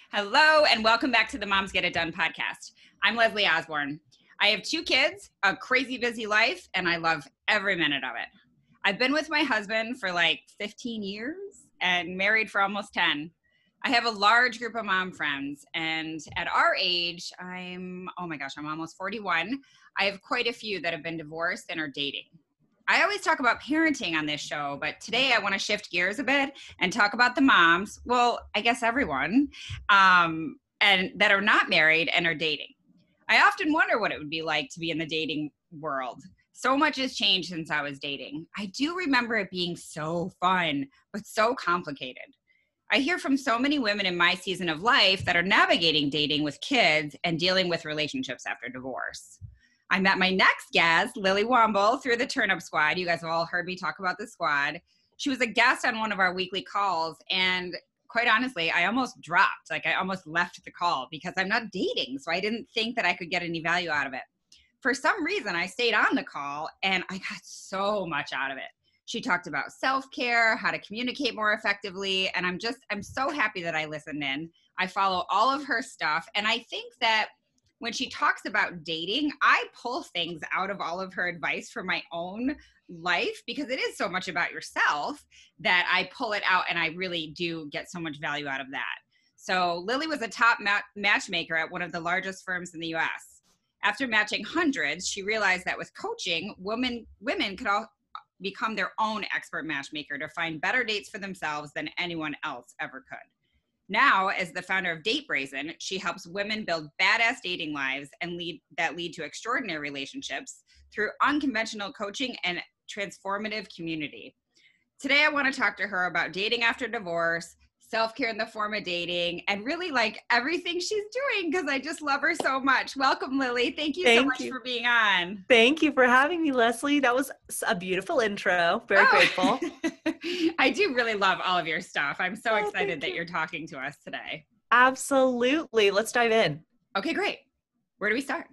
Hello, and welcome back to the Moms Get It Done podcast. I'm Leslie Osborne. I have 2 kids, a crazy busy life, and I love every minute of it. I've been with my husband for like 15 years and married for almost 10. I have a large group of mom friends, and at our age, I'm almost 41. I have quite a few that have been divorced and are dating. I always talk about parenting on this show, but today I want to shift gears a bit and talk about the moms, well, I guess everyone, and that are not married and are dating. I often wonder what it would be like to be in the dating world. So much has changed since I was dating. I do remember it being so fun, but so complicated. I hear from so many women in my season of life that are navigating dating with kids and dealing with relationships after divorce. I met my next guest, Lily Womble, through the Turn Up Squad. You guys have all heard me talk about the squad. She was a guest on one of our weekly calls, and quite honestly, I almost dropped. I almost left the call because I'm not dating, so I didn't think that I could get any value out of it. For some reason, I stayed on the call, and I got so much out of it. She talked about self-care, how to communicate more effectively, and I'm so happy that I listened in. I follow all of her stuff, and I think that when she talks about dating, I pull things out of all of her advice for my own life because it is so much about yourself that I pull it out and I really do get so much value out of that. So Lily was a top matchmaker at one of the largest firms in the US. After matching hundreds, she realized that with coaching, women could all become their own expert matchmaker to find better dates for themselves than anyone else ever could. Now, as the founder of Date Brazen, she helps women build badass dating lives and lead to extraordinary relationships through unconventional coaching and transformative community. Today, I want to talk to her about dating after divorce, self-care in the form of dating, and really like everything she's doing because I just love her so much. Welcome, Lily. Thank you so much for being on. Thank you for having me, Leslie. That was a beautiful intro. Very grateful. I do really love all of your stuff. I'm so excited that you're talking to us today. Absolutely. Let's dive in. Okay, great. Where do we start?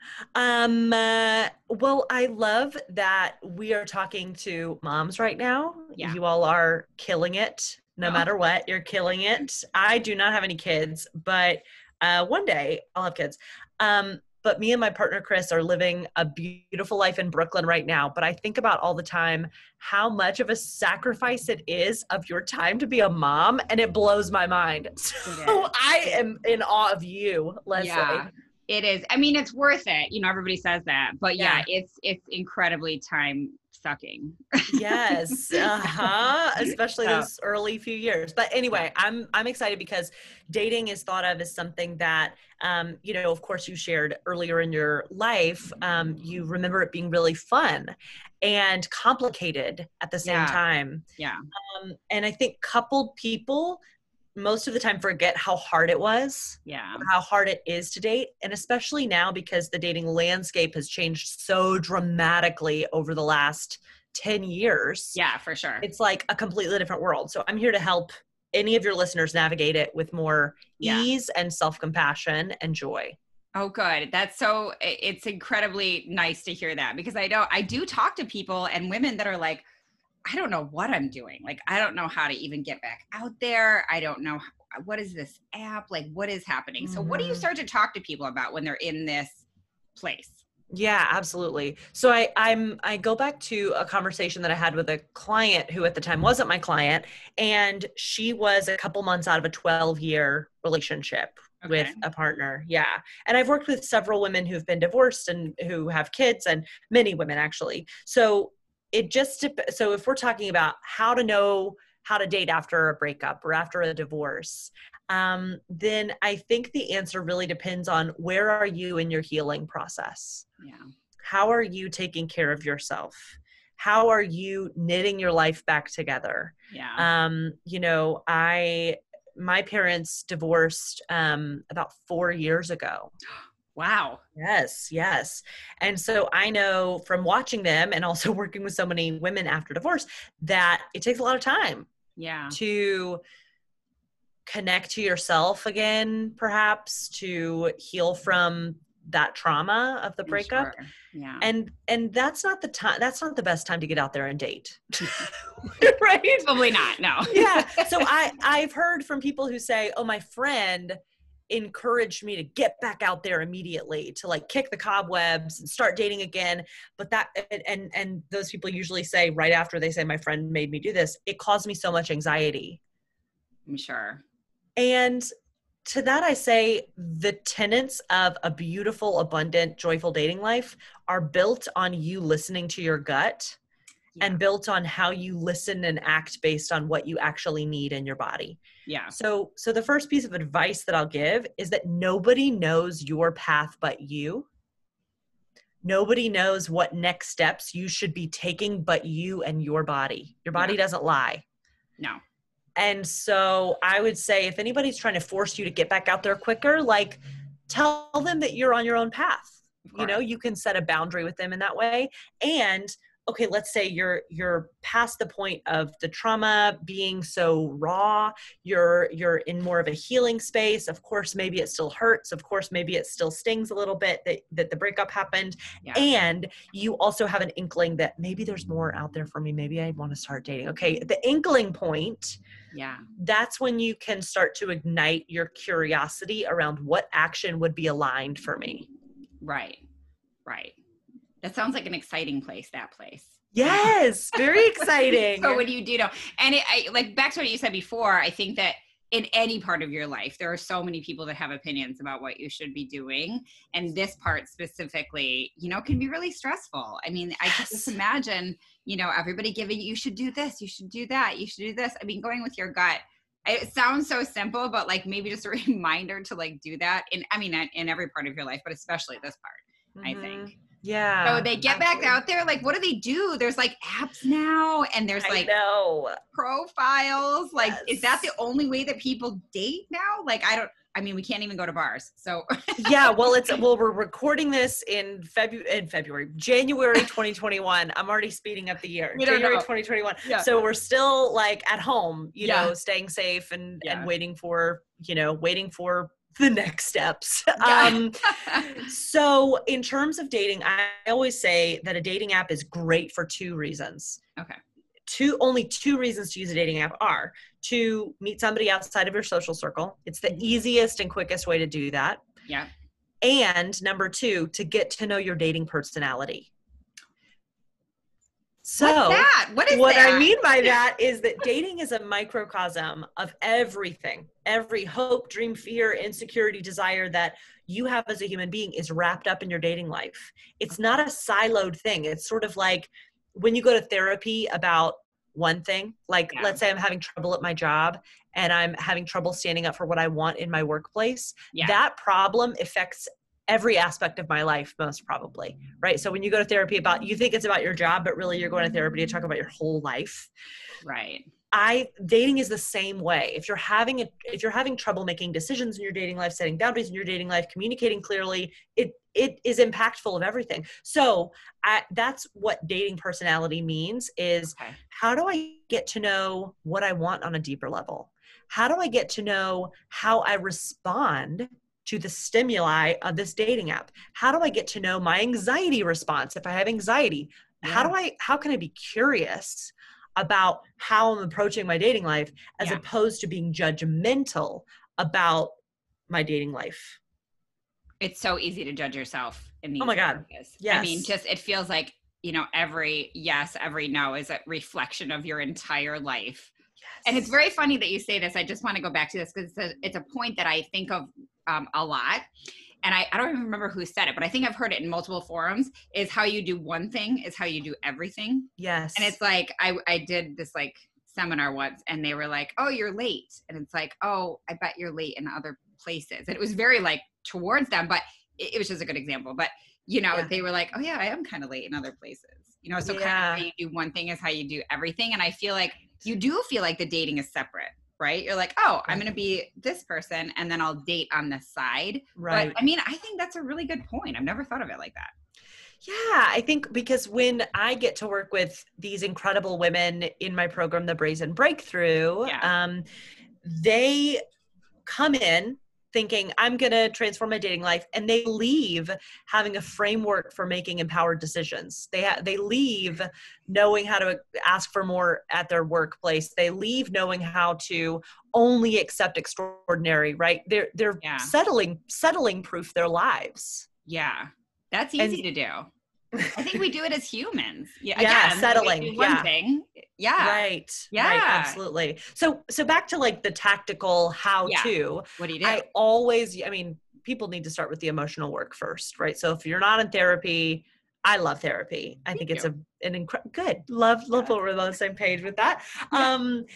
Well, I love that we are talking to moms right now. Yeah. You all are killing it. No matter what, you're killing it. I do not have any kids, but one day I'll have kids. But me and my partner, Chris, are living a beautiful life in Brooklyn right now. But I think about all the time how much of a sacrifice it is of your time to be a mom, and it blows my mind. So I am in awe of you, Leslie. Yeah, it is. I mean, it's worth it. You know, everybody says that. But yeah. It's incredibly time sucking. Yes. Especially those early few years. But anyway, I'm excited because dating is thought of as something that, of course you shared earlier in your life, you remember it being really fun and complicated at the same time. Yeah. And I think coupled people most of the time forget how hard it was, how hard it is to date. And especially now because the dating landscape has changed so dramatically over the last 10 years. Yeah, for sure. It's like a completely different world. So I'm here to help any of your listeners navigate it with more ease and self-compassion and joy. Oh, good. It's incredibly nice to hear that because I do talk to people and women that are like, I don't know what I'm doing. Like, I don't know how to even get back out there. I don't know what is this app? Like, what is happening? So what do you start to talk to people about when they're in this place? Yeah, absolutely. So I go back to a conversation that I had with a client who at the time wasn't my client, and she was a couple months out of a 12-year relationship with a partner. Yeah. And I've worked with several women who've been divorced and who have kids, and many women actually. So if we're talking about how to know how to date after a breakup or after a divorce, then I think the answer really depends on where are you in your healing process? Yeah. How are you taking care of yourself? How are you knitting your life back together? Yeah. My parents divorced about 4 years ago. Wow. Yes. And so I know from watching them and also working with so many women after divorce that it takes a lot of time to connect to yourself again, perhaps to heal from that trauma of the I'm breakup. sure. Yeah. And that's not the time, that's not the best time to get out there and date. Right? Probably not. No. Yeah. So I've heard from people who say, oh, my friend encouraged me to get back out there immediately, to like kick the cobwebs and start dating again. But that, and those people usually say right after they say, my friend made me do this, it caused me so much anxiety. I'm sure. And to that, I say the tenets of a beautiful, abundant, joyful dating life are built on you listening to your gut and built on how you listen and act based on what you actually need in your body. Yeah. So the first piece of advice that I'll give is that nobody knows your path but you. Nobody knows what next steps you should be taking but you and your body. Your body doesn't lie. No. And so I would say if anybody's trying to force you to get back out there quicker, like tell them that you're on your own path. You know, you can set a boundary with them in that way. And okay, let's say you're past the point of the trauma being so raw, you're in more of a healing space. Of course, maybe it still hurts. Of course, maybe it still stings a little bit that the breakup happened. Yeah. And you also have an inkling that maybe there's more out there for me. Maybe I want to start dating. Okay, the inkling point, that's when you can start to ignite your curiosity around what action would be aligned for me. Right. That sounds like an exciting place, that place. Yes, very exciting. So what do you do now? And I like back to what you said before, I think that in any part of your life, there are so many people that have opinions about what you should be doing. And this part specifically, you know, can be really stressful. I mean, I can just imagine, you know, everybody giving you should do this, you should do that, you should do this. I mean, going with your gut. It sounds so simple, but like maybe just a reminder to like do that in every part of your life, but especially this part, I think. Yeah. So they get back out there. Like, what do they do? There's like apps now, and there's like profiles. Like, is that the only way that people date now? Like, we can't even go to bars. So yeah, well, we're recording this in January 2021. I'm already speeding up the year. January 2021. Yeah. So we're still like at home, you know, staying safe and waiting for the next steps. So in terms of dating, I always say that a dating app is great for two reasons. Okay. Only two reasons to use a dating app are to meet somebody outside of your social circle. It's the easiest and quickest way to do that. Yeah. And number two, to get to know your dating personality. So what's that? What I mean by that is that dating is a microcosm of everything. Every hope, dream, fear, insecurity, desire that you have as a human being is wrapped up in your dating life. It's not a siloed thing. It's sort of like when you go to therapy about one thing, like let's say I'm having trouble at my job and I'm having trouble standing up for what I want in my workplace. That problem affects every aspect of my life, most probably, right? So when you go to therapy you think it's about your job, but really you're going to therapy to talk about your whole life. Right. Dating is the same way. If you're having trouble making decisions in your dating life, setting boundaries in your dating life, communicating clearly, it is impactful of everything. So that's what dating personality means is how do I get to know what I want on a deeper level? How do I get to know how I respond to the stimuli of this dating app? How do I get to know my anxiety response if I have anxiety? How can I be curious about how I'm approaching my dating life as opposed to being judgmental about my dating life? It's so easy to judge yourself in these areas. Yes. I mean, just it feels like, you know, every yes, every no is a reflection of your entire life. Yes. And it's very funny that you say this. I just want to go back to this because it's a point that I think of a lot. And I don't even remember who said it, but I think I've heard it in multiple forums, is how you do one thing is how you do everything. Yes. And it's like, I did this like seminar once and they were like, oh, you're late. And it's like, oh, I bet you're late in other places. And it was very like towards them, but it was just a good example. But, you know, they were like, oh yeah, I am kind of late in other places. You know, so kind of how you do one thing is how you do everything. And I feel like you do feel like the dating is separate. Right? You're like, oh, I'm going to be this person and then I'll date on the side. Right. But I mean, I think that's a really good point. I've never thought of it like that. Yeah, I think because when I get to work with these incredible women in my program, The Brazen Breakthrough, they come in thinking, I'm going to transform my dating life. And they leave having a framework for making empowered decisions. They leave knowing how to ask for more at their workplace. They leave knowing how to only accept extraordinary, right? They're settling proof their lives. Yeah. That's easy to do. I think we do it as humans. Yeah. Yeah. Again, Settling. One thing. Yeah. Right. Yeah. Right. Absolutely. So back to like the tactical how to. What do you do? I mean, people need to start with the emotional work first, right? So if you're not in therapy, I love therapy. I think it's an incredible, good. Love that we're on the same page with that. And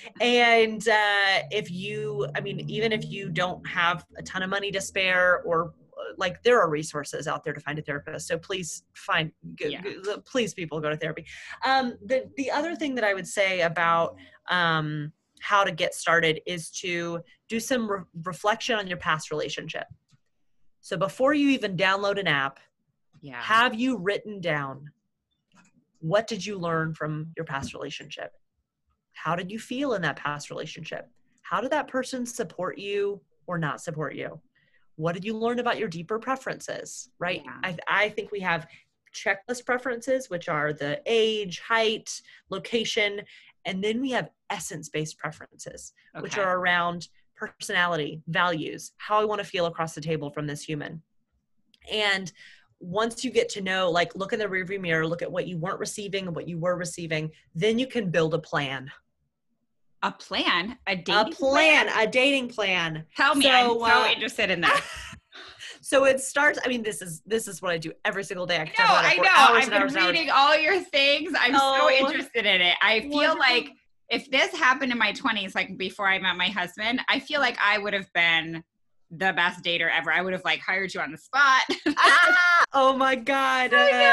even if you don't have a ton of money to spare, or like, there are resources out there to find a therapist. So please please people go to therapy. The other thing that I would say about how to get started is to do some reflection on your past relationship. So before you even download an app, have you written down, what did you learn from your past relationship? How did you feel in that past relationship? How did that person support you or not support you? What did you learn about your deeper preferences, right? Yeah. I think we have checklist preferences, which are the age, height, location, and then we have essence-based preferences, which are around personality, values, how I want to feel across the table from this human. And once you get to know, like, look in the rearview mirror, look at what you weren't receiving and what you were receiving, then you can build a plan. A plan? A dating plan. Tell me, I'm so interested in that. So it starts, I mean, this is what I do every single day. I know. I've been reading all your things. I'm so interested in it. I feel like if this happened in my 20s, like before I met my husband, I feel like I would have been the best dater ever. I would have like hired you on the spot. Oh my God.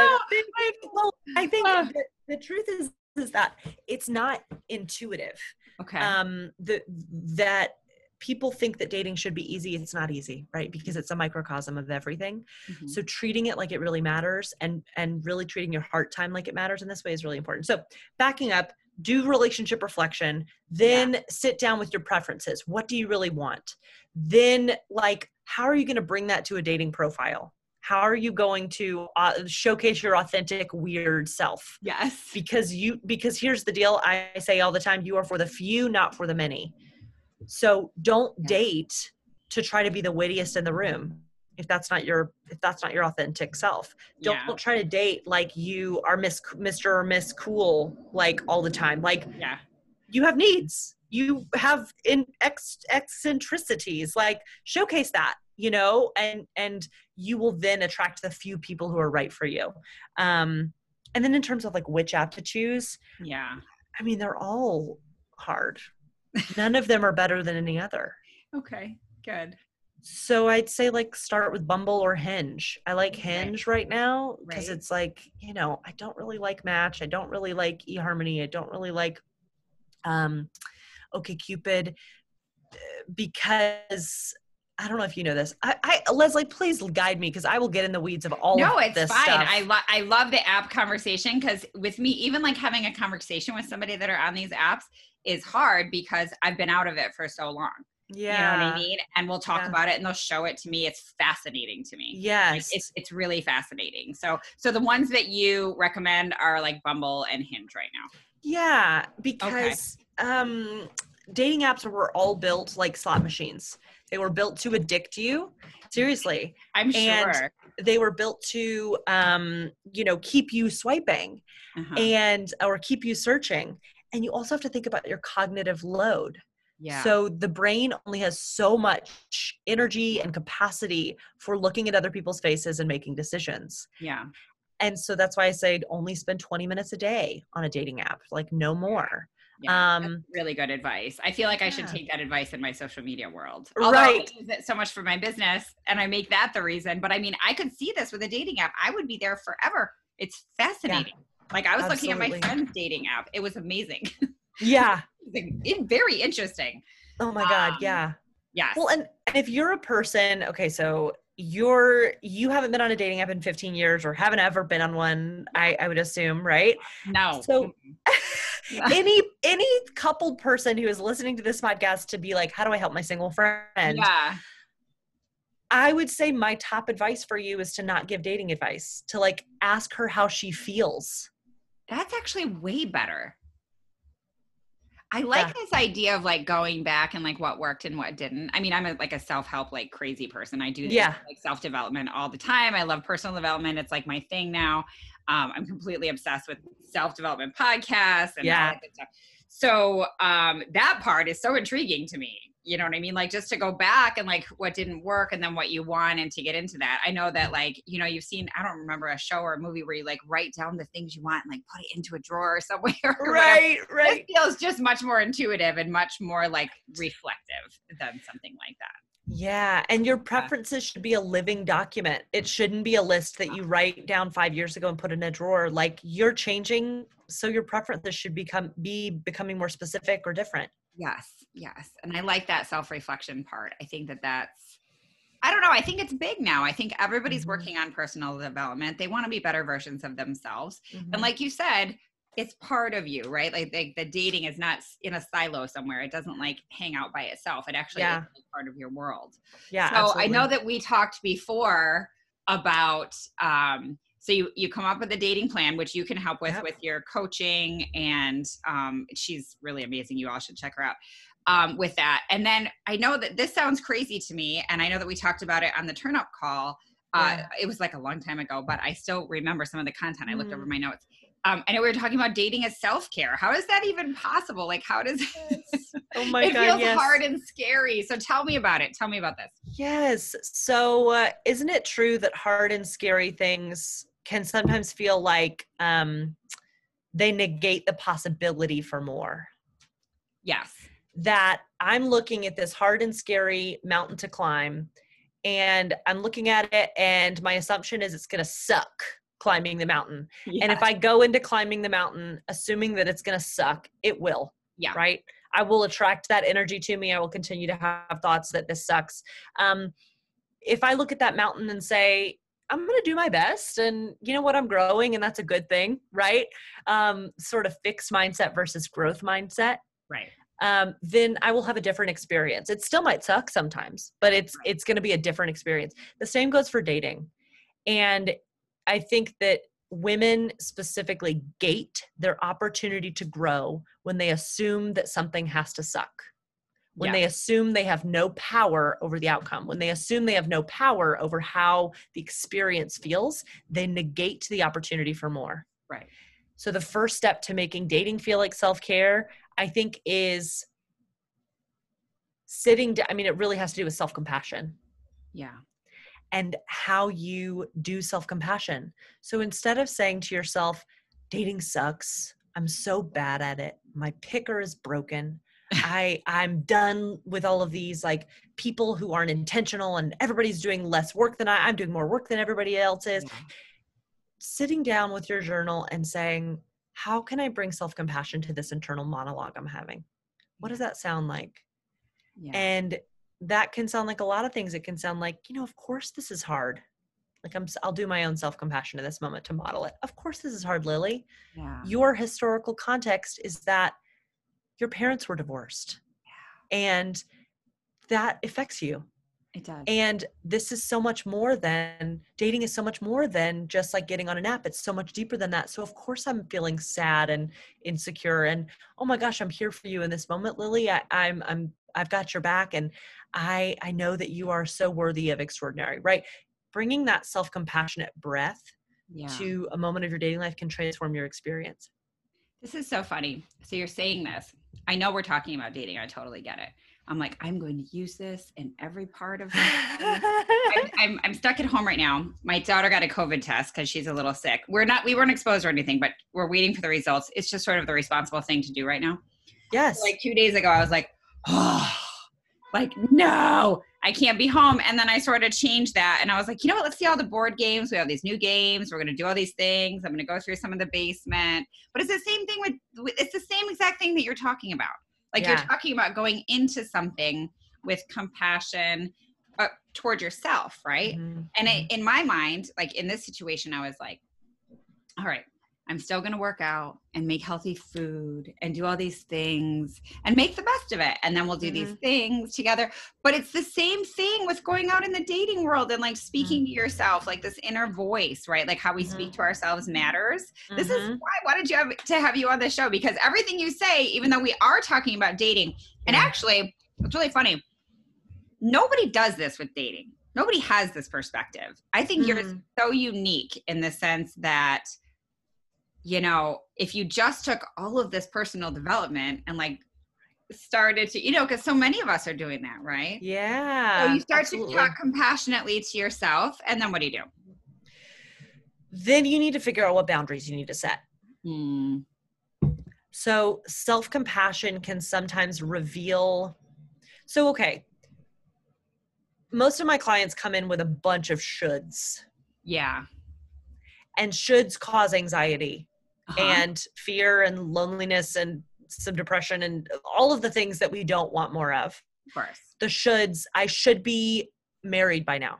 I think the truth is that it's not intuitive. Okay. That people think that dating should be easy. It's not easy, right? Because it's a microcosm of everything. Mm-hmm. So treating it like it really matters and really treating your heart time like it matters in this way is really important. So backing up, do relationship reflection, then sit down with your preferences. What do you really want? Then, like, how are you going to bring that to a dating profile? How are you going to showcase your authentic, weird self? Yes. Because here's the deal. I say all the time, you are for the few, not for the many. So don't date to try to be the wittiest in the room. If that's not your authentic self, don't try to date like you are Mr. or Miss Cool, like all the time. Like, you have needs, you have eccentricities, like showcase that, and you will then attract the few people who are right for you. And then in terms of like which app to choose, I mean, they're all hard. None of them are better than any other. Okay, good. So I'd say like start with Bumble or Hinge. I like Hinge right now because it's like, I don't really like Match. I don't really like eHarmony. I don't really like OkCupid because I don't know if you know this. Leslie, please guide me because I will get in the weeds of all of this. No, it's fine. Stuff. I love the app conversation because with me, even like having a conversation with somebody that are on these apps is hard because I've been out of it for so long. Yeah. You know what I mean? And we'll talk about it and they'll show it to me. It's fascinating to me. Yes. Like, it's really fascinating. So the ones that you recommend are like Bumble and Hinge right now. Yeah. Because dating apps were all built like slot machines. They were built to addict you. Seriously. I'm sure. And they were built to, keep you swiping or keep you searching. And you also have to think about your cognitive load. Yeah. So the brain only has so much energy and capacity for looking at other people's faces and making decisions. Yeah. And so that's why I say only spend 20 minutes a day on a dating app, like no more. Yeah, that's really good advice. I feel like I should take that advice in my social media world. Although I use it so much for my business and I make that the reason. But I mean, I could see this with a dating app. I would be there forever. It's fascinating. Yeah, like I was looking at my friend's dating app. It was amazing. Yeah. Very interesting. Oh my God. Yeah. Yes. Well, and if you're a person, okay, so you haven't been on a dating app in 15 years or haven't ever been on one, I would assume, right? No. So any coupled person who is listening to this podcast to be like, how do I help my single friend? Yeah. I would say my top advice for you is to not give dating advice, to like ask her how she feels. That's actually way better. I like Yeah. this idea of like going back and like what worked and what didn't. I mean, I'm like a self-help, like crazy person. I do Yeah. like self-development all the time. I love personal development. It's like my thing now. I'm completely obsessed with self-development podcasts and all that good stuff. So that part is so intriguing to me. You know what I mean? Like just to go back and like what didn't work and then what you want and to get into that. I know that like, you know, you've seen, I don't remember a show or a movie where you like write down the things you want and like put it into a drawer somewhere. Right. It feels just much more intuitive and much more like reflective than something like that. Yeah. And your preferences should be a living document. It shouldn't be a list that you write down 5 years ago and put in a drawer. Like you're changing. So your preferences should be becoming more specific or different. Yes. Yes. And I like that self-reflection part. I think that's, I don't know. I think it's big now. I think everybody's working on personal development. They want to be better versions of themselves. And like you said, it's part of you, right? Like the dating is not in a silo somewhere. It doesn't like hang out by itself. It actually is part of your world. Yeah. So absolutely. I know that we talked before about, so you come up with a dating plan, which you can help with your coaching, and she's really amazing. You all should check her out with that. And then I know that this sounds crazy to me, and I know that we talked about it on the turn up call. It was like a long time ago, but I still remember some of the content. I looked over my notes. And we were talking about dating as self-care. How is that even possible? Like, how does oh my it God, feels hard and scary. So tell me about it. Tell me about this. Yes. So isn't it true that hard and scary things can sometimes feel like they negate the possibility for more? Yes. That I'm looking at this hard and scary mountain to climb, and I'm looking at it, and my assumption is it's going to suck climbing the mountain. Yes. And if I go into climbing the mountain, assuming that it's going to suck, it will. Yeah. Right. I will attract that energy to me. I will continue to have thoughts that this sucks. If I look at that mountain and say, I'm going to do my best, and you know what, I'm growing, and that's a good thing, right? Sort of fixed mindset versus growth mindset. Right. Then I will have a different experience. It still might suck sometimes, but it's going to be a different experience. The same goes for dating. And I think that women specifically gate their opportunity to grow when they assume that something has to suck. When they assume they have no power over the outcome, when they assume they have no power over how the experience feels, they negate the opportunity for more. Right. So the first step to making dating feel like self-care, I think, is sitting down. I mean, it really has to do with self-compassion. Yeah. And how you do self-compassion. So instead of saying to yourself, dating sucks, I'm so bad at it, my picker is broken, I'm done with all of these like people who aren't intentional, and everybody's doing less work than I'm doing more work than everybody else is. Yeah. Sitting down with your journal and saying, how can I bring self-compassion to this internal monologue I'm having? What does that sound like? Yeah. And that can sound like a lot of things. It can sound like, of course this is hard. Like I'll do my own self-compassion in this moment to model it. Of course this is hard, Lily. Yeah. Your historical context is that your parents were divorced. Yeah. And that affects you. It does. And this is so much more than, dating is so much more than just like getting on an app. It's so much deeper than that. So of course I'm feeling sad and insecure, and oh my gosh, I'm here for you in this moment, Lily. I've got your back, and I know that you are so worthy of extraordinary, right? Bringing that self-compassionate breath to a moment of your dating life can transform your experience. This is so funny. So you're saying this. I know we're talking about dating. I totally get it. I'm like, I'm going to use this in every part of my I'm stuck at home right now. My daughter got a COVID test because she's a little sick. We weren't exposed or anything, but we're waiting for the results. It's just sort of the responsible thing to do right now. Yes. So like 2 days ago, I was like, oh, like, no, I can't be home. And then I sort of changed that. And I was like, you know what? Let's see all the board games. We have these new games. We're going to do all these things. I'm going to go through some of the basement. But it's the same thing it's the same exact thing that you're talking about. Like you're talking about going into something with compassion toward yourself, right? Mm-hmm. And in my mind, like in this situation, I was like, all right, I'm still going to work out and make healthy food and do all these things and make the best of it. And then we'll do these things together. But it's the same thing with going out in the dating world and like speaking to yourself, like this inner voice, right? Like how we speak to ourselves matters. This is why I wanted to have you on the show, because everything you say, even though we are talking about dating, and actually, it's really funny. Nobody does this with dating. Nobody has this perspective. I think you're so unique in the sense that, you know, if you just took all of this personal development and like started to, you know, because so many of us are doing that, right? Yeah. So you start absolutely. to talk compassionately to yourself, and then what do you do? Then you need to figure out what boundaries you need to set. So self-compassion can sometimes reveal. So, okay. Most of my clients come in with a bunch of shoulds. Yeah. And shoulds cause anxiety and fear and loneliness and some depression and all of the things that we don't want more of. Of course. The shoulds, I should be married by now.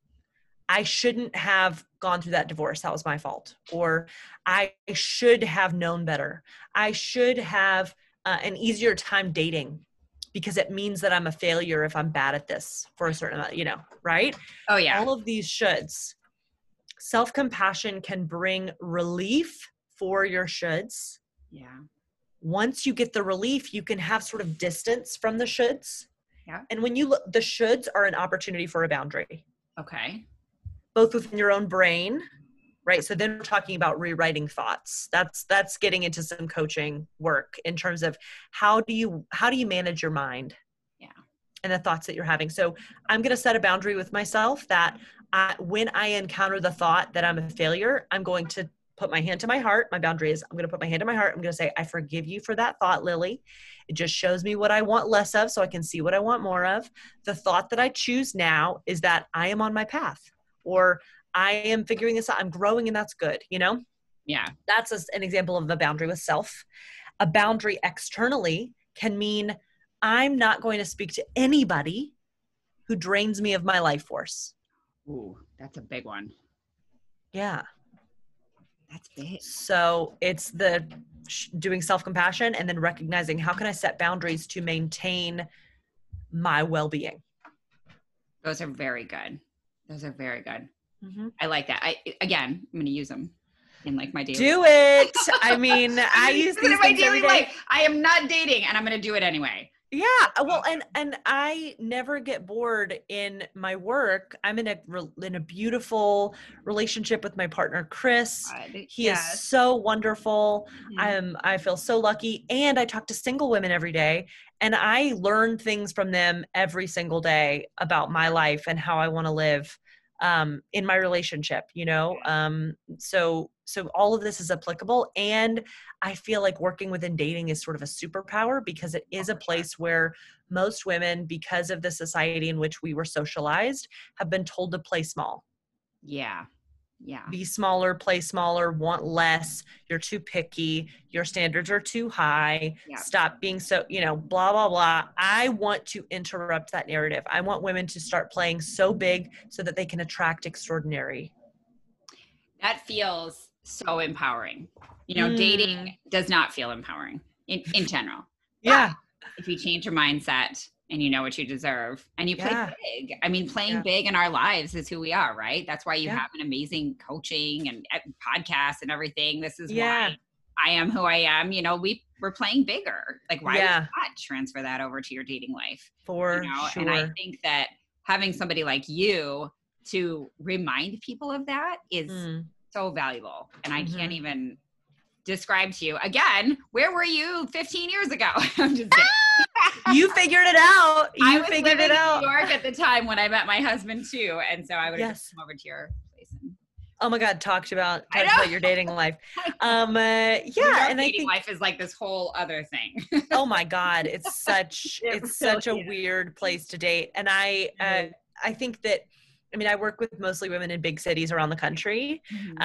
I shouldn't have gone through that divorce. That was my fault. Or I should have known better. I should have an easier time dating because it means that I'm a failure if I'm bad at this for a certain amount, you know, right? Oh, yeah. All of these shoulds. Self-compassion can bring relief for your shoulds. Yeah. Once you get the relief, you can have sort of distance from the shoulds. Yeah. And when you look, the shoulds are an opportunity for a boundary. Okay. Both within your own brain, right? So then we're talking about rewriting thoughts. That's getting into some coaching work in terms of how do you manage your mind? Yeah. And the thoughts that you're having. So I'm going to set a boundary with myself that when I encounter the thought that I'm a failure, I'm going to put my hand to my heart. My boundary is I'm going to put my hand to my heart. I'm going to say, I forgive you for that thought, Lily. It just shows me what I want less of so I can see what I want more of. The thought that I choose now is that I am on my path, or I am figuring this out. I'm growing, and that's good. You know? Yeah. That's an example of the boundary with self. A boundary externally can mean I'm not going to speak to anybody who drains me of my life force. Ooh, that's a big one. Yeah. That's big. So it's the doing self-compassion and then recognizing how can I set boundaries to maintain my well-being. Those are very good. Those are very good. Mm-hmm. I like that. I'm going to use them in like my daily Do it. I mean, I use these in my things daily every day. life. I am not dating, and I'm going to do it anyway. Yeah. Well, and I never get bored in my work. I'm in a beautiful relationship with my partner, Chris. He is so wonderful. I feel so lucky. And I talk to single women every day, and I learn things from them every single day about my life and how I want to live in my relationship, you know? So all of this is applicable. And I feel like working within dating is sort of a superpower because it is a place where most women, because of the society in which we were socialized, have been told to play small. Yeah. Yeah. Be smaller, play smaller, want less. You're too picky. Your standards are too high. Yeah. Stop being so, you know, blah, blah, blah. I want to interrupt that narrative. I want women to start playing so big so that they can attract extraordinary. That feels so empowering. You know, dating does not feel empowering in general. Yeah. But if you change your mindset and you know what you deserve and you play big. I mean, playing big in our lives is who we are, right? That's why you have an amazing coaching and podcast and everything. This is why I am who I am. You know, we're playing bigger. Like, why would you not transfer that over to your dating life? For sure. And I think that having somebody like you to remind people of that is so valuable. And I can't even describe to you again, where were you 15 years ago? I'm just kidding. You figured it out. I was living in New York at the time when I met my husband too. And so I would have just come over to your place. Oh my God, talked about your dating life. And I think life is like this whole other thing. Oh my God. It's such a weird place to date. And I think that, I mean, I work with mostly women in big cities around the country.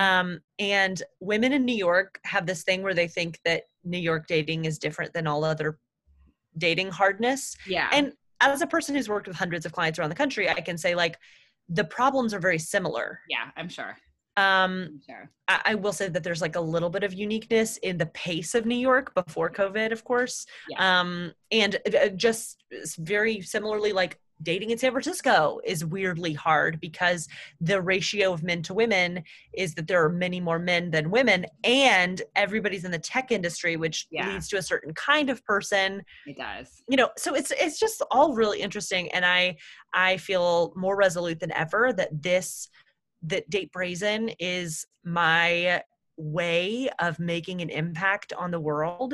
And women in New York have this thing where they think that New York dating is different than all other dating hardness. Yeah. And as a person who's worked with hundreds of clients around the country, I can say like the problems are very similar. Yeah, I'm sure. Sure. I will say that there's like a little bit of uniqueness in the pace of New York before COVID, of course. Yeah. And just very similarly, like dating in San Francisco is weirdly hard because the ratio of men to women is that there are many more men than women, and everybody's in the tech industry, which leads to a certain kind of person. It does. So it's just all really interesting. And I feel more resolute than ever that Date Brazen is my way of making an impact on the world,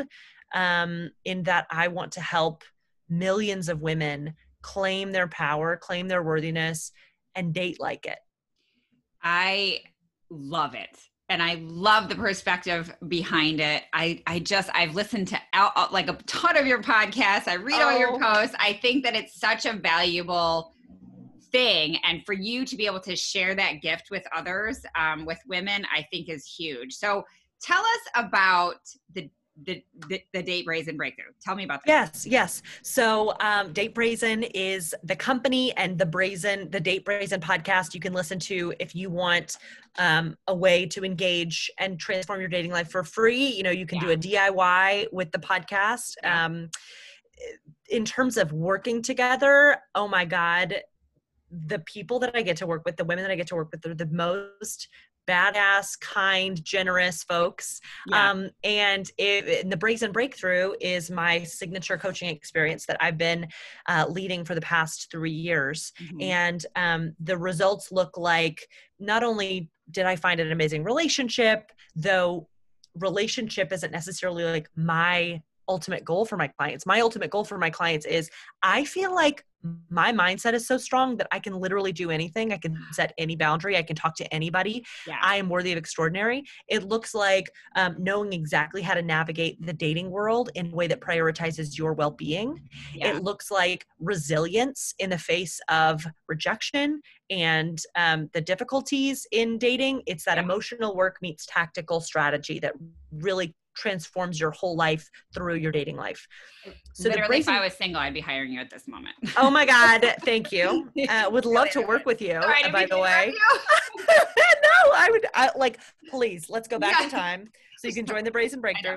in that I want to help millions of women claim their power, claim their worthiness, and date like it. I love it. And I love the perspective behind it. I've listened to like a ton of your podcasts. I read all your posts. I think that it's such a valuable thing. And for you to be able to share that gift with others, with women, I think is huge. So tell us about the Date Brazen Breakthrough. Tell me about that. Yes. So Date Brazen is the company, and the Date Brazen podcast you can listen to if you want a way to engage and transform your dating life for free. You can do a DIY with the podcast. In terms of working together, oh my God, the people that I get to work with, the women that I get to work with, are the most badass, kind, generous folks. And the Brazen Breakthrough is my signature coaching experience that I've been leading for the past 3 years. And the results look like, not only did I find an amazing relationship, though relationship isn't necessarily like my ultimate goal for my clients. My ultimate goal for my clients is, I feel like my mindset is so strong that I can literally do anything. I can set any boundary. I can talk to anybody. I am worthy of extraordinary. It looks like knowing exactly how to navigate the dating world in a way that prioritizes your well-being. It looks like resilience in the face of rejection and the difficulties in dating. It's that emotional work meets tactical strategy that really transforms your whole life through your dating life. So literally, if I was single, I'd be hiring you at this moment. Oh my God. Thank you. Would love to work with you, by the way. No, I would please, let's go back in time so you can join the Brazen Breakthrough.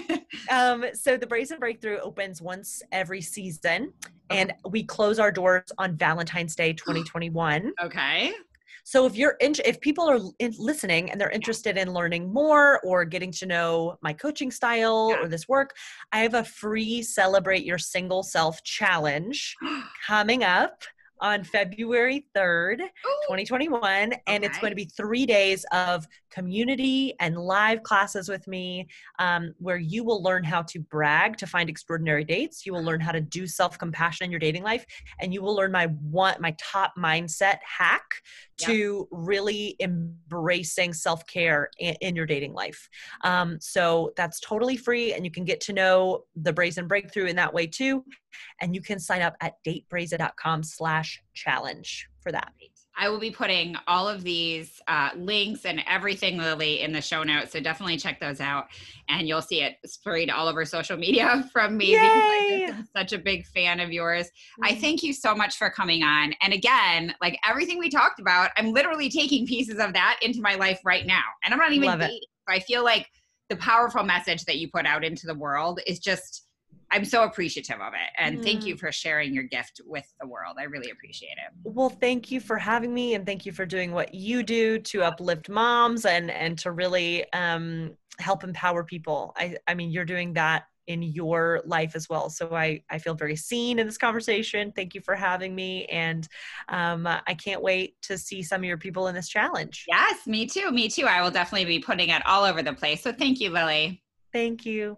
So the Brazen Breakthrough opens once every season, and we close our doors on Valentine's Day 2021. Okay. So if people are listening and they're interested in learning more or getting to know my coaching style or this work, I have a free Celebrate Your Single Self challenge coming up on February 3rd, 2021. And it's going to be 3 days of community and live classes with me, where you will learn how to brag to find extraordinary dates. You will learn how to do self-compassion in your dating life. And you will learn my top mindset hack to really embracing self-care in your dating life. So that's totally free, and you can get to know the Brazen Breakthrough in that way too. And you can sign up at datebrazen.com/challenge for that. I will be putting all of these links and everything, Lily, in the show notes. So definitely check those out, and you'll see it sprayed all over social media from me. Yay! Because I'm such a big fan of yours. I thank you so much for coming on. And again, like everything we talked about, I'm literally taking pieces of that into my life right now. And I'm not even dating. I feel like the powerful message that you put out into the world is just, I'm so appreciative of it. And thank you for sharing your gift with the world. I really appreciate it. Well, thank you for having me, and thank you for doing what you do to uplift moms and to really help empower people. I mean, you're doing that in your life as well. So I feel very seen in this conversation. Thank you for having me. And I can't wait to see some of your people in this challenge. Yes, me too. Me too. I will definitely be putting it all over the place. So thank you, Lily. Thank you.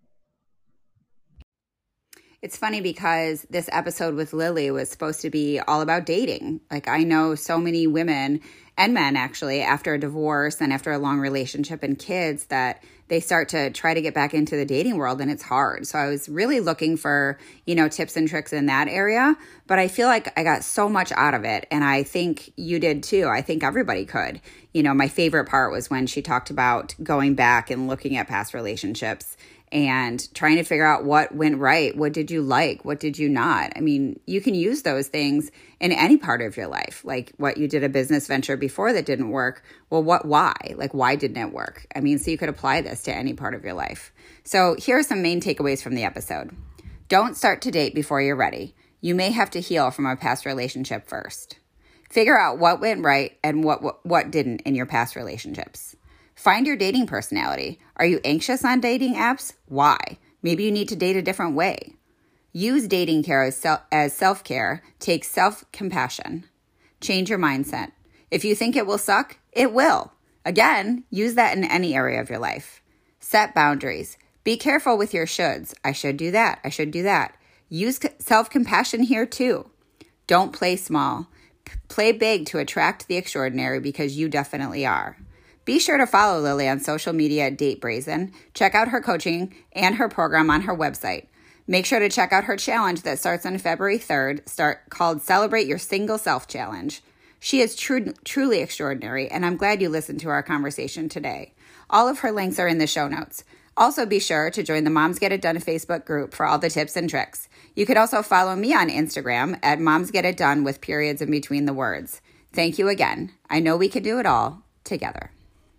It's funny because this episode with Lily was supposed to be all about dating. Like, I know so many women and men actually after a divorce and after a long relationship and kids that they start to try to get back into the dating world, and it's hard. So I was really looking for, tips and tricks in that area, but I feel like I got so much out of it. And I think you did too. I think everybody could. My favorite part was when she talked about going back and looking at past relationships and trying to figure out what went right. What did you like? What did you not? I mean, you can use those things in any part of your life, like what you did a business venture before that didn't work. Well, why? Like, why didn't it work? I mean, so you could apply this to any part of your life. So here are some main takeaways from the episode. Don't start to date before you're ready. You may have to heal from a past relationship first. Figure out what went right and what didn't in your past relationships. Find your dating personality. Are you anxious on dating apps? Why? Maybe you need to date a different way. Use dating care as self-care. Take self-compassion. Change your mindset. If you think it will suck, it will. Again, use that in any area of your life. Set boundaries. Be careful with your shoulds. I should do that. I should do that. Use self-compassion here too. Don't play small. Play big to attract the extraordinary, because you definitely are. Be sure to follow Lily on social media at Date Brazen. Check out her coaching and her program on her website. Make sure to check out her challenge that starts on February 3rd, called Celebrate Your Single Self Challenge. She is truly extraordinary, and I'm glad you listened to our conversation today. All of her links are in the show notes. Also, be sure to join the Moms Get It Done Facebook group for all the tips and tricks. You could also follow me on Instagram at Moms Get It Done with periods in between the words. Thank you again. I know we can do it all together.